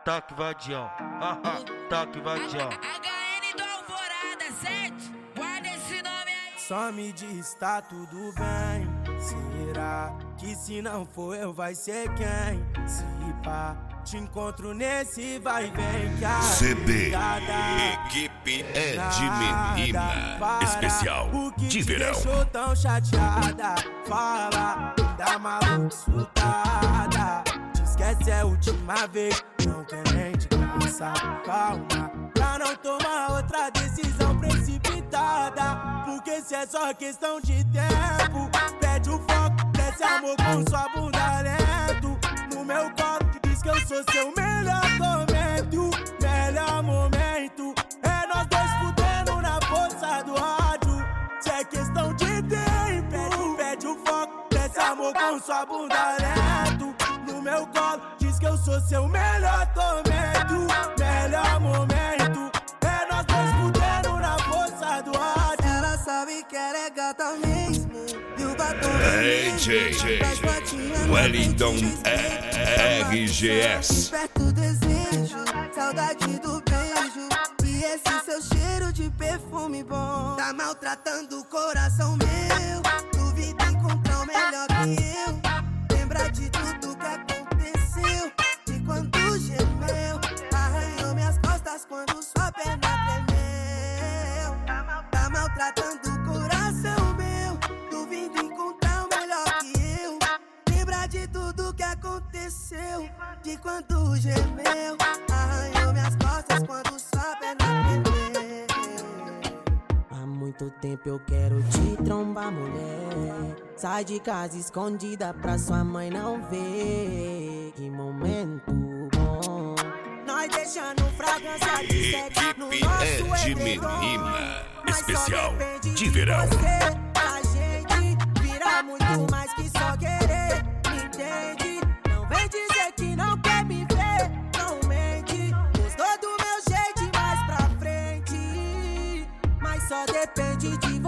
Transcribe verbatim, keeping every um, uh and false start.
Toque vadião, haha, toque vadião. H N do Alvorada, sete, guarda esse nome aí. Só me diz, tá tudo bem? Será que se não for eu vai ser quem? Se pá, te encontro nesse vai e vem que a C B, Equipe é de menina especial de verão. Deixou tão chateada, fala, da maluca surtada. Te esquece, é a última vez, não quer nem te cansar. Calma, pra não tomar outra decisão precipitada. Porque se é só questão de tempo, pede o foco, desce amor com sua bunda lento. No meu colo, diz que eu sou seu melhor tormento, melhor momento. É nós dois fudendo na força do ódio. Se é questão de tempo, pede, pede o foco, desce amor com sua bunda lento. No meu colo, diz que eu sou seu melhor tormento, melhor momento. É nós dois fudendo na força do ódio. Ela sabe que ela é gata mesmo. E o batom D J Wellington R G S. Perto desejo, saudade do beijo. E esse seu cheiro de perfume bom tá maltratando o coração meu. Duvido encontrar o melhor que eu. Lembra de tudo que aconteceu. E quando gemeu, arranhou minhas costas quando sua perna tremeu. Tá maltratando o coração meu. Duvido encontrar o melhor que eu. Lembra de tudo que aconteceu. De quando gemeu, arranhou minhas costas quando sua perna tremeu. Há muito tempo eu quero te trombar, mulher. Sai de casa escondida pra sua mãe não ver. Que momento bom. Nós deixando fragrância de sexo no Equipe é nosso de edredom. menina Mas só especial depende de verão. você. A gente vira muito mais que só querer. Me entende? Não vem dizer que não quer me ver. Não mente. Gostou do meu jeito e mais pra frente. Mas só depende de